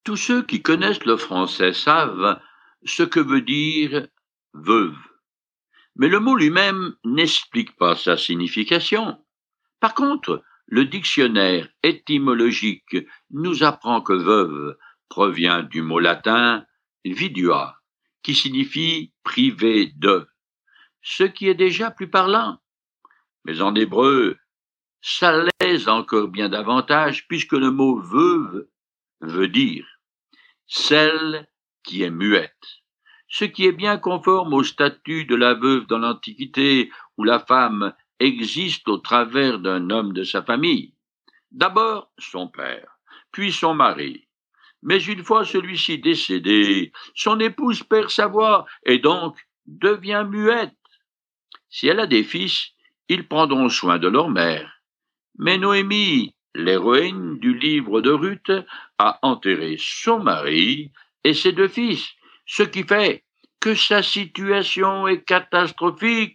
Tous ceux qui connaissent le français savent ce que veut dire veuve, mais le mot lui-même n'explique pas sa signification. Par contre, le dictionnaire étymologique nous apprend que veuve provient du mot latin vidua, qui signifie privé de, ce qui est déjà plus parlant. Mais en hébreu, ça l'est encore bien davantage, puisque le mot veuve veut dire celle qui est muette, ce qui est bien conforme au statut de la veuve dans l'Antiquité, où la femme existe au travers d'un homme de sa famille. D'abord son père, puis son mari. Mais une fois celui-ci décédé, son épouse perd sa voix et donc devient muette. Si elle a des fils, ils prendront soin de leur mère. Mais Noémie, l'héroïne du livre de Ruth, a enterré son mari et ses deux fils, ce qui fait que sa situation est catastrophique.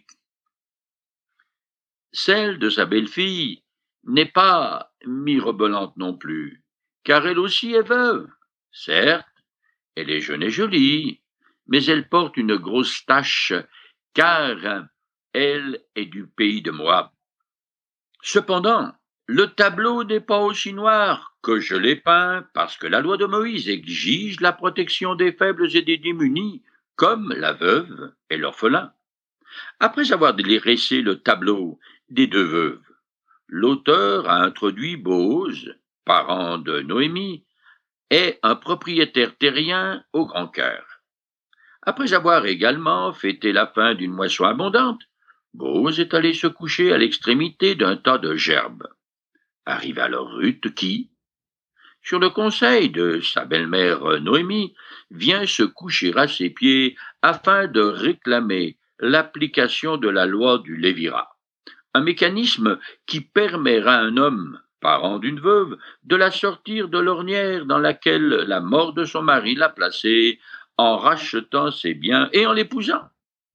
Celle de sa belle-fille n'est pas mirobolante non plus, car elle aussi est veuve. Certes, elle est jeune et jolie, mais elle porte une grosse tache, car elle est du pays de Moab. Cependant, le tableau n'est pas aussi noir que je l'ai peint parce que la loi de Moïse exige la protection des faibles et des démunis, comme la veuve et l'orphelin. Après avoir dressé le tableau des deux veuves, l'auteur a introduit Booz, parent de Noémie, et un propriétaire terrien au grand cœur. Après avoir également fêté la fin d'une moisson abondante, Booz est allé se coucher à l'extrémité d'un tas de gerbes. Arrive alors Ruth qui, sur le conseil de sa belle-mère Noémie, vient se coucher à ses pieds afin de réclamer l'application de la loi du Lévirat, un mécanisme qui permettra à un homme, parent d'une veuve, de la sortir de l'ornière dans laquelle la mort de son mari l'a placée en rachetant ses biens et en l'épousant.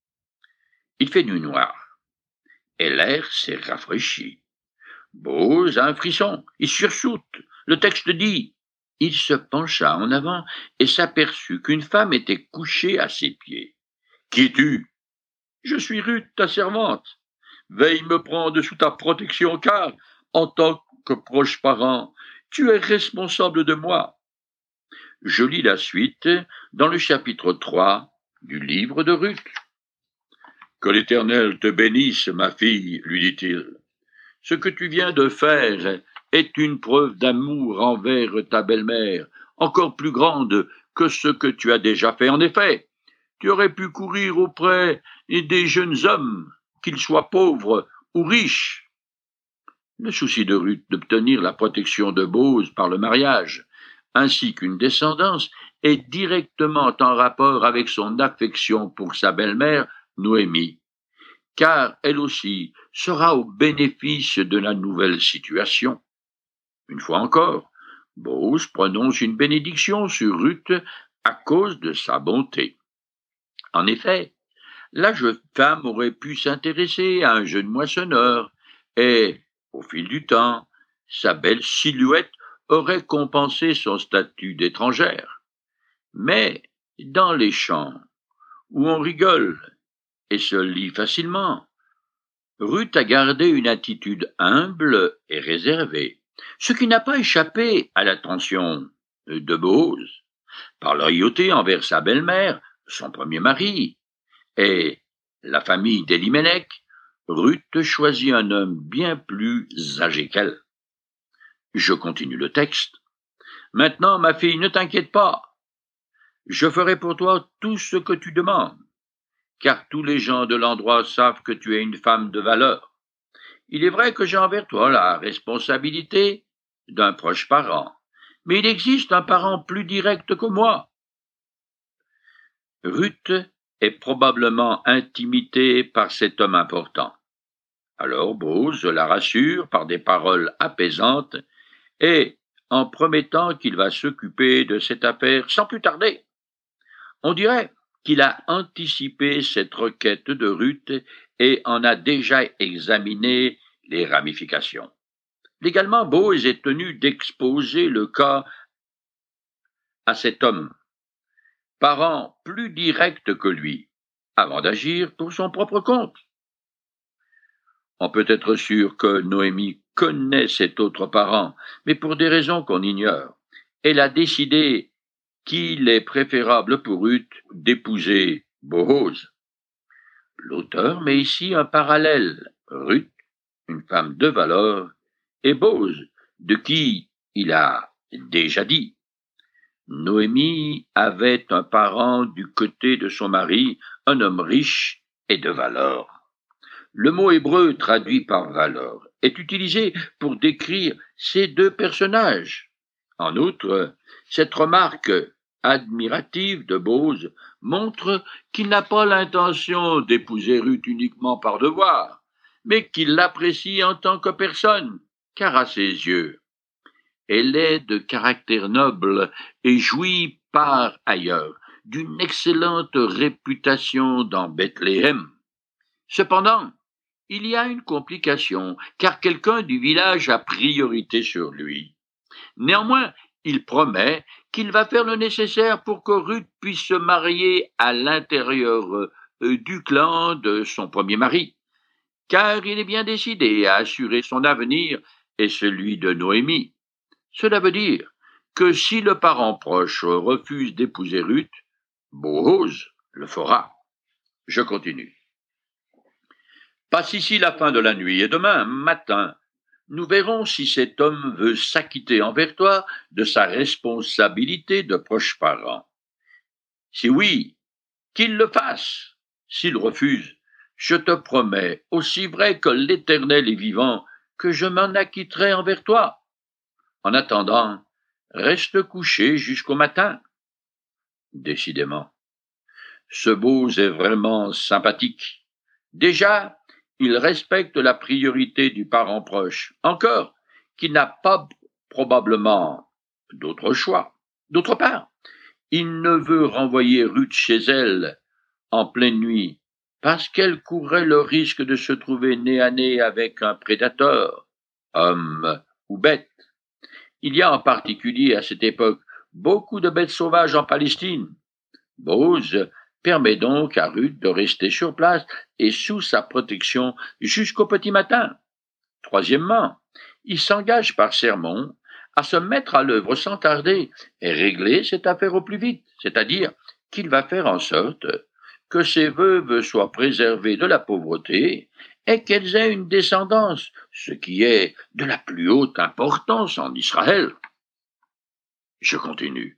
Il fait nuit noire, et l'air s'est rafraîchi. Booz a un frisson, il sursaute. Le texte dit « Il se pencha en avant et s'aperçut qu'une femme était couchée à ses pieds. »« Qui es-tu » ?»« Je suis Ruth, ta servante. Veille me prendre sous ta protection, car, en tant que proche parent, tu es responsable de moi. » Je lis la suite dans le chapitre 3 du livre de Ruth. « Que l'Éternel te bénisse, ma fille, lui dit-il. Ce que tu viens de faire est une preuve d'amour envers ta belle-mère, encore plus grande que ce que tu as déjà fait. En effet, tu aurais pu courir auprès des jeunes hommes, qu'ils soient pauvres ou riches. » Le souci de Ruth d'obtenir la protection de Booz par le mariage, ainsi qu'une descendance, est directement en rapport avec son affection pour sa belle-mère, Noémie, car elle aussi sera au bénéfice de la nouvelle situation. Une fois encore, Booz prononce une bénédiction sur Ruth à cause de sa bonté. En effet, la jeune femme aurait pu s'intéresser à un jeune moissonneur, et, au fil du temps, sa belle silhouette aurait compensé son statut d'étrangère. Mais, dans les champs, où on rigole et se lit facilement, Ruth a gardé une attitude humble et réservée, ce qui n'a pas échappé à l'attention de Booz. Par loyauté envers sa belle-mère, son premier mari, et la famille d'Elimelech, Ruth choisit un homme bien plus âgé qu'elle. Je continue le texte. « Maintenant, ma fille, ne t'inquiète pas. Je ferai pour toi tout ce que tu demandes, car tous les gens de l'endroit savent que tu es une femme de valeur. Il est vrai que j'ai envers toi la responsabilité d'un proche parent, mais il existe un parent plus direct que moi. » Ruth est probablement intimidée par cet homme important. Alors Booz la rassure par des paroles apaisantes et en promettant qu'il va s'occuper de cette affaire sans plus tarder. On dirait qu'il a anticipé cette requête de Ruth et en a déjà examiné les ramifications. Légalement, Booz est tenu d'exposer le cas à cet homme, parent plus direct que lui, avant d'agir pour son propre compte. On peut être sûr que Noémie connaît cet autre parent, mais pour des raisons qu'on ignore. Elle a décidé qu'il est préférable pour Ruth d'épouser Boaz. L'auteur met ici un parallèle. Ruth, une femme de valeur, et Boaz, de qui il a déjà dit. Noémie avait un parent du côté de son mari, un homme riche et de valeur. Le mot hébreu traduit par valeur est utilisé pour décrire ces deux personnages. En outre, cette remarque admirative de Boaz montre qu'il n'a pas l'intention d'épouser Ruth uniquement par devoir, mais qu'il l'apprécie en tant que personne, car à ses yeux, elle est de caractère noble et jouit par ailleurs d'une excellente réputation dans Bethléem. Cependant, il y a une complication, car quelqu'un du village a priorité sur lui. Néanmoins, il promet qu'il va faire le nécessaire pour que Ruth puisse se marier à l'intérieur du clan de son premier mari, car il est bien décidé à assurer son avenir et celui de Noémie. Cela veut dire que si le parent proche refuse d'épouser Ruth, Boaz le fera. Je continue. Passe ici la fin de la nuit, et demain matin, nous verrons si cet homme veut s'acquitter envers toi de sa responsabilité de proche parent. Si oui, qu'il le fasse. S'il refuse, je te promets, aussi vrai que l'Éternel est vivant, que je m'en acquitterai envers toi. En attendant, reste couché jusqu'au matin. Décidément, ce Boaz est vraiment sympathique. Déjà, il respecte la priorité du parent proche, encore qu'il n'a pas probablement d'autre choix. D'autre part, il ne veut renvoyer Ruth chez elle en pleine nuit, parce qu'elle courrait le risque de se trouver nez à nez avec un prédateur, homme ou bête. Il y a en particulier à cette époque beaucoup de bêtes sauvages en Palestine. Boaz permet donc à Ruth de rester sur place et sous sa protection jusqu'au petit matin. Troisièmement, il s'engage par sermon à se mettre à l'œuvre sans tarder et régler cette affaire au plus vite, c'est-à-dire qu'il va faire en sorte que ces veuves soient préservées de la pauvreté et qu'elles aient une descendance, ce qui est de la plus haute importance en Israël. Je continue.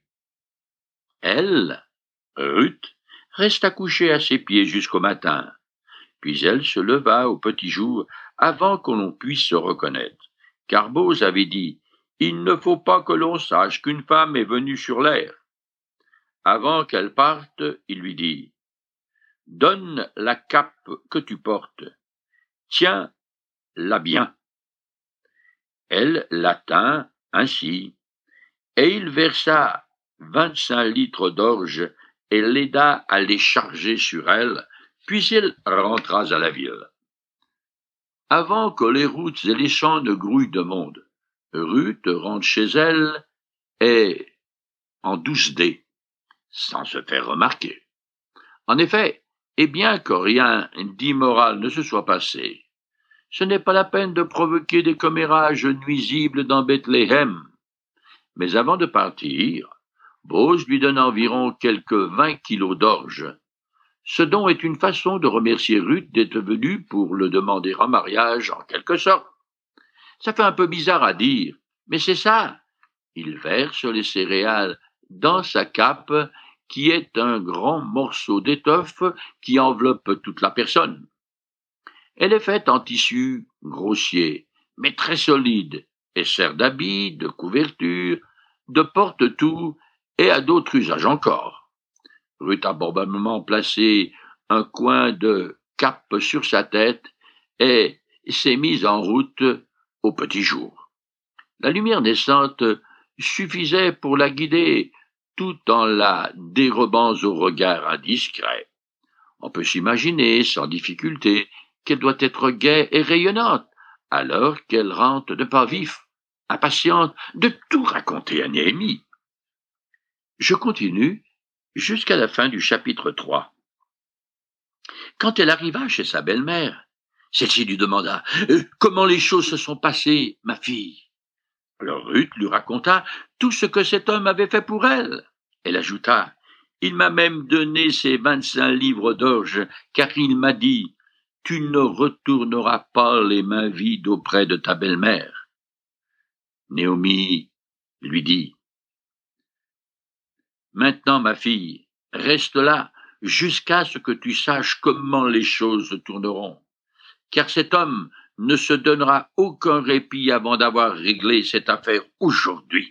Elle, Ruth, resta couchée à ses pieds jusqu'au matin. Puis elle se leva au petit jour avant que l'on puisse se reconnaître. Car Boaz avait dit, « Il ne faut pas que l'on sache qu'une femme est venue sur l'air. » Avant qu'elle parte, il lui dit, « Donne la cape que tu portes. Tiens-la bien. » Elle la tint ainsi, et il versa 25 litres d'orge et l'aida à les charger sur elle, puis il rentra à la ville. Avant que les routes et les champs ne grouillent de monde, Ruth rentre chez elle et en douce dés, sans se faire remarquer. En effet, et bien que rien d'immoral ne se soit passé, ce n'est pas la peine de provoquer des commérages nuisibles dans Bethléem. Mais avant de partir, Boaz lui donne environ quelques 20 kilos d'orge. Ce don est une façon de remercier Ruth d'être venue pour le demander en mariage, en quelque sorte. Ça fait un peu bizarre à dire, mais c'est ça. Il verse les céréales dans sa cape, qui est un grand morceau d'étoffe qui enveloppe toute la personne. Elle est faite en tissu grossier, mais très solide, et sert d'habit, de couverture, de porte-tout et à d'autres usages encore. Ruth a probablement placé un coin de cape sur sa tête et s'est mise en route au petit jour. La lumière naissante suffisait pour la guider tout en la dérobant au regard indiscret. On peut s'imaginer, sans difficulté, qu'elle doit être gaie et rayonnante, alors qu'elle rentre de pas vif, impatiente de tout raconter à Néhémie. Je continue jusqu'à la fin du chapitre 3. Quand elle arriva chez sa belle-mère, celle-ci lui demanda « Comment les choses se sont passées, ma fille ?» Alors Ruth lui raconta tout ce que cet homme avait fait pour elle. Elle ajouta « Il m'a même donné ses 25 livres d'orge, car il m'a dit « Tu ne retourneras pas les mains vides auprès de ta belle-mère. » Naomi lui dit « Maintenant, ma fille, reste là jusqu'à ce que tu saches comment les choses se tourneront, car cet homme ne se donnera aucun répit avant d'avoir réglé cette affaire aujourd'hui. »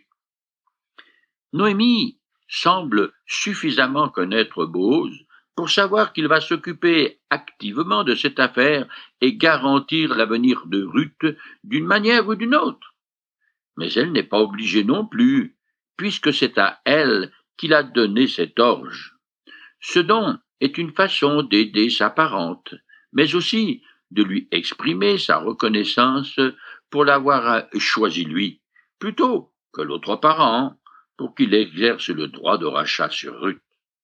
Noémie semble suffisamment connaître Boaz pour savoir qu'il va s'occuper activement de cette affaire et garantir l'avenir de Ruth d'une manière ou d'une autre. Mais elle n'est pas obligée non plus, puisque c'est à elle qu'il a donné cet orge. Ce don est une façon d'aider sa parente, mais aussi de lui exprimer sa reconnaissance pour l'avoir choisi lui, plutôt que l'autre parent, pour qu'il exerce le droit de rachat sur Ruth.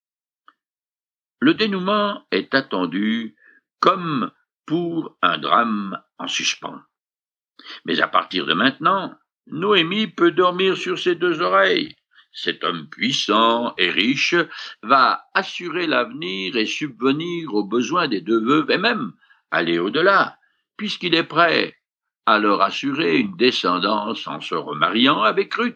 Le dénouement est attendu comme pour un drame en suspens. Mais à partir de maintenant, Noémie peut dormir sur ses deux oreilles. Cet homme puissant et riche va assurer l'avenir et subvenir aux besoins des deux veuves et même aller au-delà, puisqu'il est prêt à leur assurer une descendance en se remariant avec Ruth.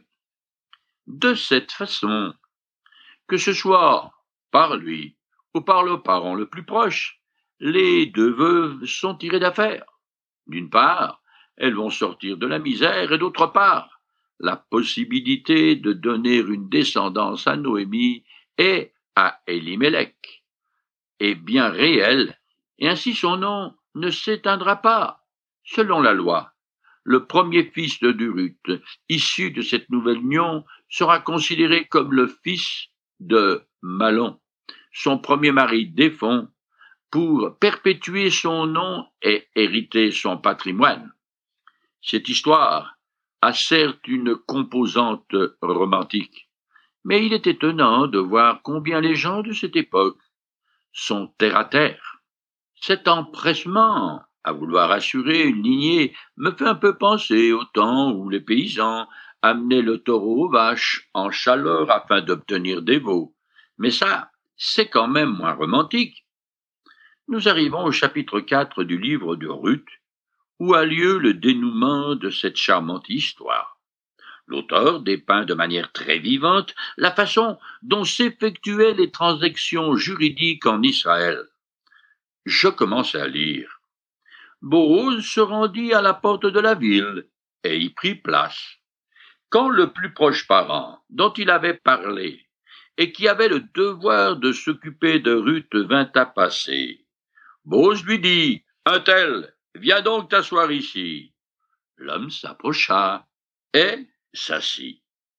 De cette façon, que ce soit par lui ou par le parent le plus proche, les deux veuves sont tirées d'affaire. D'une part, elles vont sortir de la misère et d'autre part, la possibilité de donner une descendance à Noémie et à Elimelech est bien réelle et ainsi son nom ne s'éteindra pas. Selon la loi, le premier fils de Ruth, issu de cette nouvelle union, sera considéré comme le fils de Mahlon, son premier mari défunt, pour perpétuer son nom et hériter son patrimoine. Cette histoire a certes une composante romantique, mais il est étonnant de voir combien les gens de cette époque sont terre à terre. Cet empressement à vouloir assurer une lignée me fait un peu penser au temps où les paysans amenaient le taureau aux vaches en chaleur afin d'obtenir des veaux. Mais ça, c'est quand même moins romantique. Nous arrivons au chapitre 4 du livre de Ruth, où a lieu le dénouement de cette charmante histoire. L'auteur dépeint de manière très vivante la façon dont s'effectuaient les transactions juridiques en Israël. Je commence à lire. Boaz se rendit à la porte de la ville et y prit place. Quand le plus proche parent, dont il avait parlé, et qui avait le devoir de s'occuper de Ruth vint à passer, Boaz lui dit « Un tel, viens donc t'asseoir ici. » L'homme s'approcha et s'assit.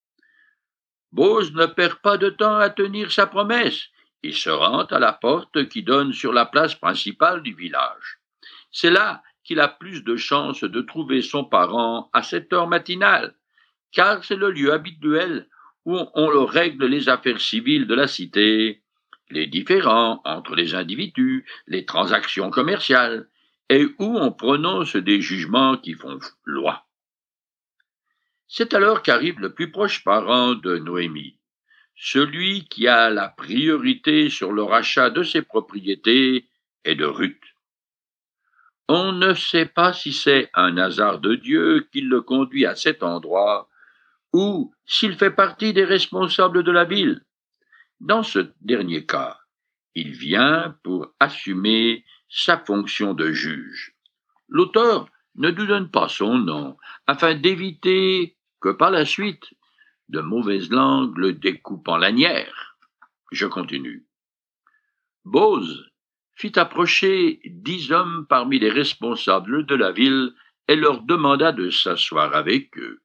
Boaz ne perd pas de temps à tenir sa promesse. Il se rend à la porte qui donne sur la place principale du village. C'est là qu'il a plus de chances de trouver son parent à cette heure matinale, car c'est le lieu habituel où on règle les affaires civiles de la cité, les différends entre les individus, les transactions commerciales, et où on prononce des jugements qui font loi. C'est alors qu'arrive le plus proche parent de Noémie, celui qui a la priorité sur le rachat de ses propriétés et de Ruth. On ne sait pas si c'est un hasard de Dieu qui le conduit à cet endroit, ou s'il fait partie des responsables de la ville. Dans ce dernier cas, il vient pour assumer sa fonction de juge. L'auteur ne nous donne pas son nom, afin d'éviter que par la suite, de mauvaises langues le découpent en lanières. Je continue. Boaz fit approcher 10 hommes parmi les responsables de la ville et leur demanda de s'asseoir avec eux.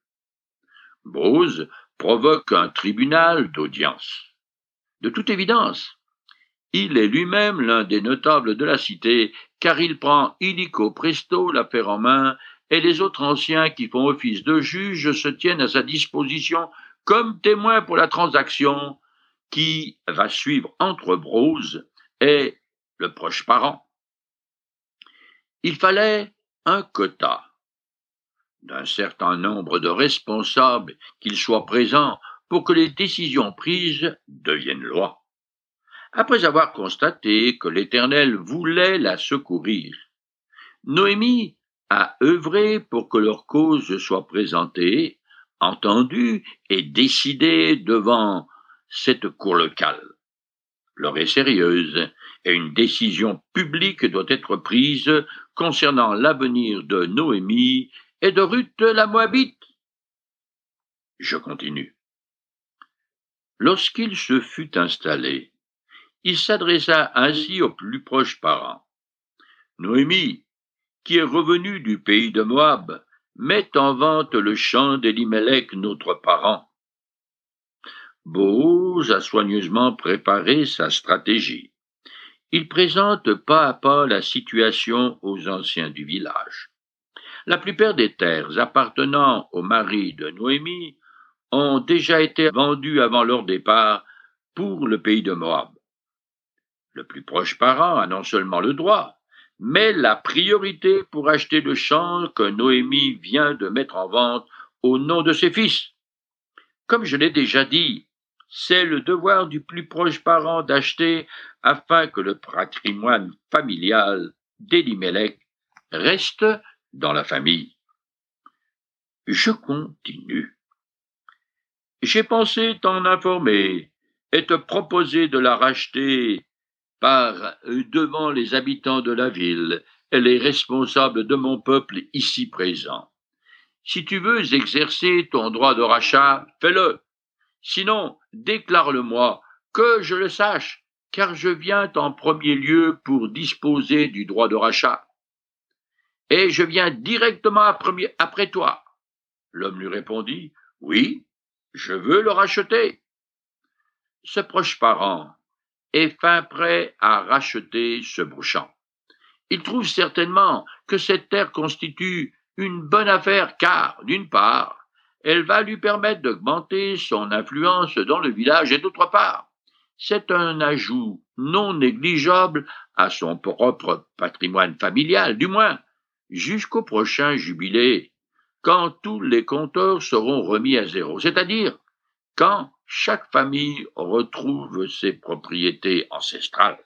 Boaz provoque un tribunal d'audience. De toute évidence, il est lui-même l'un des notables de la cité, car il prend illico presto l'affaire en main, et les autres anciens qui font office de juges se tiennent à sa disposition comme témoins pour la transaction, qui va suivre entre Brose et le proche parent. Il fallait un quota d'un certain nombre de responsables qu'ils soient présents pour que les décisions prises deviennent loi. Après avoir constaté que l'Éternel voulait la secourir, Noémie a œuvré pour que leur cause soit présentée, entendue et décidée devant cette cour locale. L'heure est sérieuse et une décision publique doit être prise concernant l'avenir de Noémie et de Ruth la Moabite. Je continue. Lorsqu'il se fut installé, il s'adressa ainsi aux plus proches parents. Noémie, qui est revenue du pays de Moab, met en vente le champ d'Élimélec, notre parent. Boaz a soigneusement préparé sa stratégie. Il présente pas à pas la situation aux anciens du village. La plupart des terres appartenant au mari de Noémie ont déjà été vendues avant leur départ pour le pays de Moab. Le plus proche parent a non seulement le droit, mais la priorité pour acheter le champ que Noémie vient de mettre en vente au nom de ses fils. Comme je l'ai déjà dit, c'est le devoir du plus proche parent d'acheter afin que le patrimoine familial d'Élimélec reste dans la famille. Je continue. J'ai pensé t'en informer et te proposer de la racheter par devant les habitants de la ville et les responsables de mon peuple ici présents. Si tu veux exercer ton droit de rachat, fais-le. Sinon, déclare-le-moi, que je le sache, car je viens en premier lieu pour disposer du droit de rachat. Et je viens directement après toi. L'homme lui répondit, oui, je veux le racheter. Ce proche parent est fin prêt à racheter ce beau champ. Il trouve certainement que cette terre constitue une bonne affaire car, d'une part, elle va lui permettre d'augmenter son influence dans le village et d'autre part, c'est un ajout non négligeable à son propre patrimoine familial, du moins jusqu'au prochain jubilé, quand tous les compteurs seront remis à zéro, c'est-à-dire quand chaque famille retrouve ses propriétés ancestrales.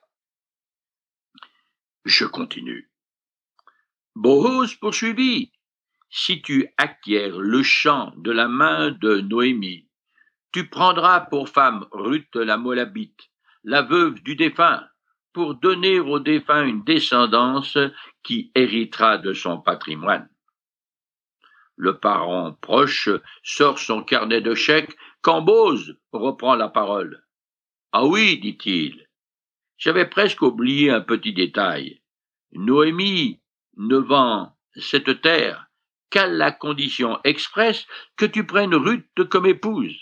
Je continue. Boaz poursuivit. Si tu acquiers le champ de la main de Noémie, tu prendras pour femme Ruth la Moabite, la veuve du défunt, pour donner au défunt une descendance qui héritera de son patrimoine. Le parent proche sort son carnet de chèques quand Boaz reprend la parole. Ah oui, dit-il, j'avais presque oublié un petit détail. Noémie ne vend cette terre qu'à la condition expresse que tu prennes Ruth comme épouse.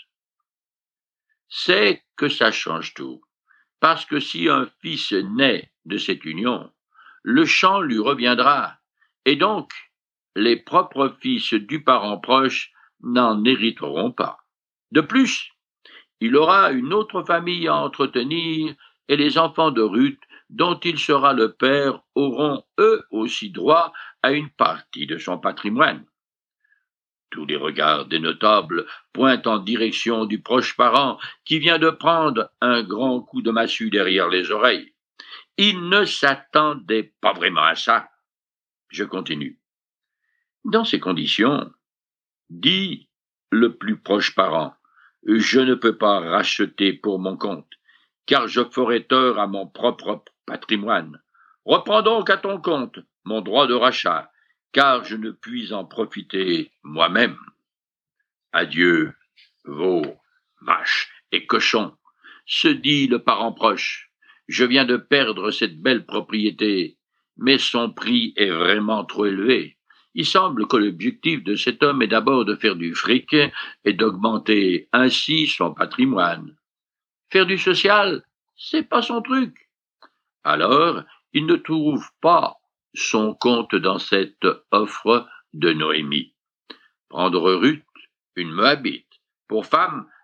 C'est que ça change tout, parce que si un fils naît de cette union, le champ lui reviendra, et donc les propres fils du parent proche n'en hériteront pas. De plus, il aura une autre famille à entretenir, et les enfants de Ruth, dont il sera le père, auront eux aussi droit à une partie de son patrimoine. Tous les regards des notables pointent en direction du proche parent qui vient de prendre un grand coup de massue derrière les oreilles. Il ne s'attendait pas vraiment à ça. Je continue. Dans ces conditions, dit le plus proche parent, je ne peux pas racheter pour mon compte, car je ferai tort à mon propre patrimoine. Reprends donc à ton compte mon droit de rachat, car je ne puis en profiter moi-même. Adieu, veaux, vaches et cochons, se dit le parent proche. Je viens de perdre cette belle propriété, mais son prix est vraiment trop élevé. Il semble que l'objectif de cet homme est d'abord de faire du fric et d'augmenter ainsi son patrimoine. Faire du social, c'est pas son truc. Alors, il ne trouve pas son compte dans cette offre de Noémie. Prendre Ruth, une Moabite, pour femme,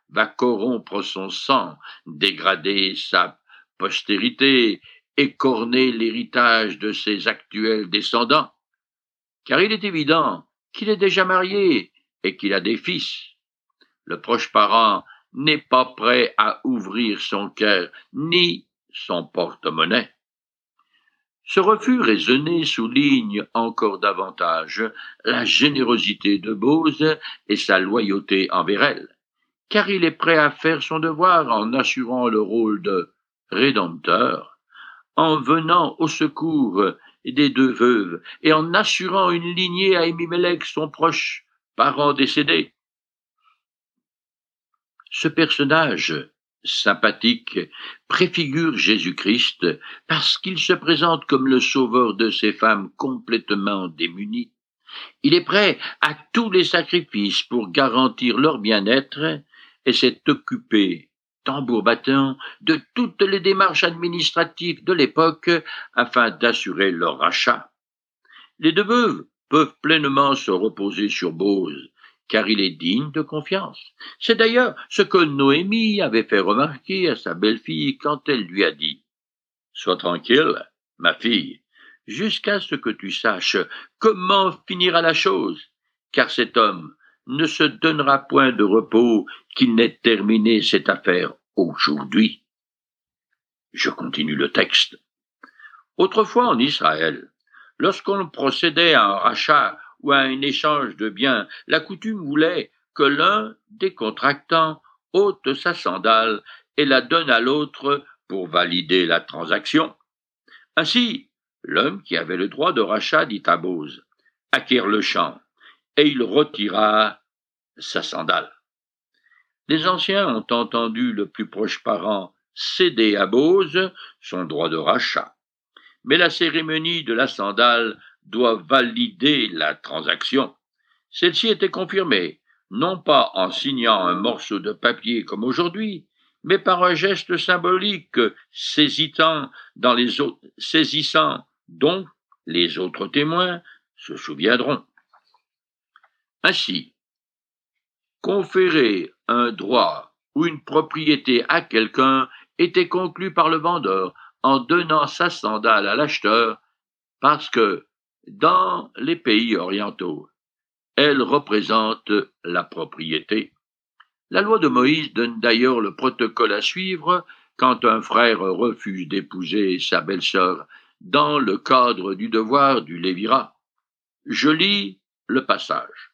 va corrompre son sang, dégrader sa postérité, écorner l'héritage de ses actuels descendants, car il est évident qu'il est déjà marié et qu'il a des fils. Le proche parent n'est pas prêt à ouvrir son cœur ni son porte-monnaie. Ce refus raisonné souligne encore davantage la générosité de Bose et sa loyauté envers elle, car il est prêt à faire son devoir en assurant le rôle de rédempteur, en venant au secours des deux veuves et en assurant une lignée à Émimélec, son proche parent décédé. Ce personnage sympathique préfigure Jésus-Christ parce qu'il se présente comme le sauveur de ces femmes complètement démunies. Il est prêt à tous les sacrifices pour garantir leur bien-être et s'est occupé, tambour battant, de toutes les démarches administratives de l'époque afin d'assurer leur rachat. Les deux veuves peuvent pleinement se reposer sur Bose, car il est digne de confiance. C'est d'ailleurs ce que Noémie avait fait remarquer à sa belle-fille quand elle lui a dit « Sois tranquille, ma fille, jusqu'à ce que tu saches comment finira la chose, car cet homme ne se donnera point de repos qu'il n'ait terminé cette affaire aujourd'hui. » Je continue le texte. Autrefois en Israël, lorsqu'on procédait à un rachat ou à un échange de biens, la coutume voulait que l'un des contractants ôte sa sandale et la donne à l'autre pour valider la transaction. Ainsi, l'homme qui avait le droit de rachat dit à Bose « Acquiert le champ » et il retira sa sandale. Les anciens ont entendu le plus proche parent céder à Bose son droit de rachat. Mais la cérémonie de la sandale doit valider la transaction. Celle-ci était confirmée, non pas en signant un morceau de papier comme aujourd'hui, mais par un geste symbolique saisissant dont les autres témoins se souviendront. Ainsi, conférer un droit ou une propriété à quelqu'un était conclu par le vendeur en donnant sa sandale à l'acheteur parce que, dans les pays orientaux, elle représente la propriété. La loi de Moïse donne d'ailleurs le protocole à suivre quand un frère refuse d'épouser sa belle-sœur dans le cadre du devoir du lévirat. Je lis le passage.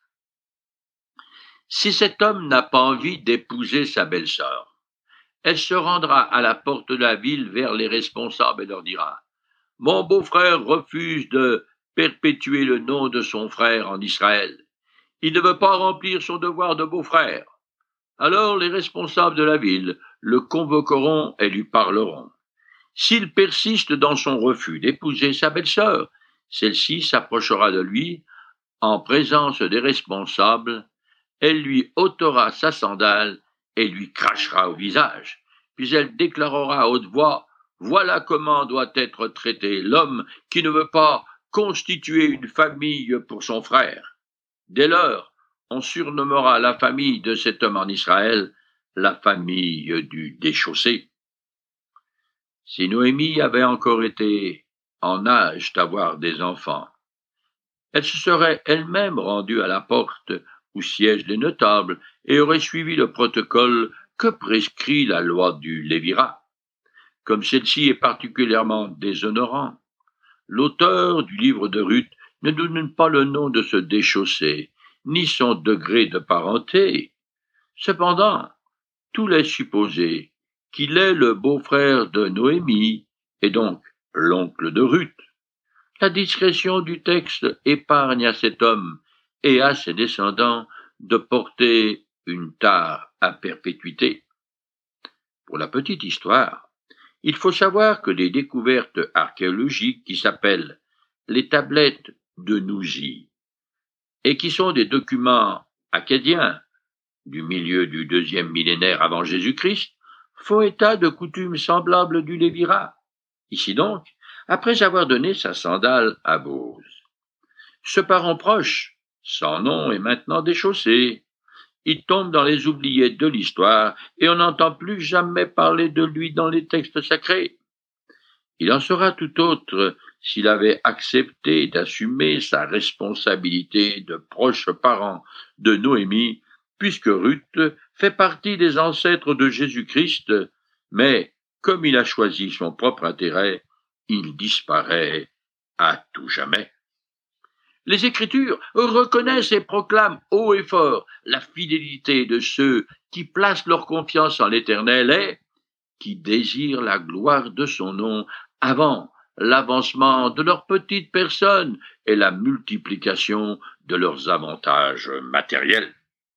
Si cet homme n'a pas envie d'épouser sa belle-sœur, elle se rendra à la porte de la ville vers les responsables et leur dira « Mon beau-frère refuse de perpétuer le nom de son frère en Israël. Il ne veut pas remplir son devoir de beau-frère. » Alors les responsables de la ville le convoqueront et lui parleront. S'il persiste dans son refus d'épouser sa belle-sœur, celle-ci s'approchera de lui en présence des responsables. Elle lui ôtera sa sandale et lui crachera au visage. Puis elle déclarera à haute voix « Voilà comment doit être traité l'homme qui ne veut pas constituer une famille pour son frère. » Dès lors, on surnommera la famille de cet homme en Israël la famille du déchaussé. Si Noémie avait encore été en âge d'avoir des enfants, elle se serait elle-même rendue à la porte où siègent les notables et aurait suivi le protocole que prescrit la loi du lévirat. Comme celle-ci est particulièrement déshonorante, l'auteur du livre de Ruth ne nous donne pas le nom de ce déchaussé, ni son degré de parenté. Cependant, tout laisse supposer qu'il est le beau-frère de Noémie, et donc l'oncle de Ruth. La discrétion du texte épargne à cet homme et à ses descendants de porter une tare à perpétuité. Pour la petite histoire, il faut savoir que des découvertes archéologiques qui s'appellent les tablettes de Nouzi et qui sont des documents akkadiens du milieu du deuxième millénaire avant Jésus-Christ font état de coutumes semblables du lévirat. Ici donc, après avoir donné sa sandale à Bose. Ce parent proche, sans nom, est maintenant déchaussé. il tombe dans les oubliés de l'histoire et on n'entend plus jamais parler de lui dans les textes sacrés. Il en sera tout autre s'il avait accepté d'assumer sa responsabilité de proche parent de Noémie, puisque Ruth fait partie des ancêtres de Jésus-Christ, mais comme il a choisi son propre intérêt, il disparaît à tout jamais. Les Écritures reconnaissent et proclament haut et fort la fidélité de ceux qui placent leur confiance en l'Éternel et qui désirent la gloire de son nom avant l'avancement de leur petite personne et la multiplication de leurs avantages matériels.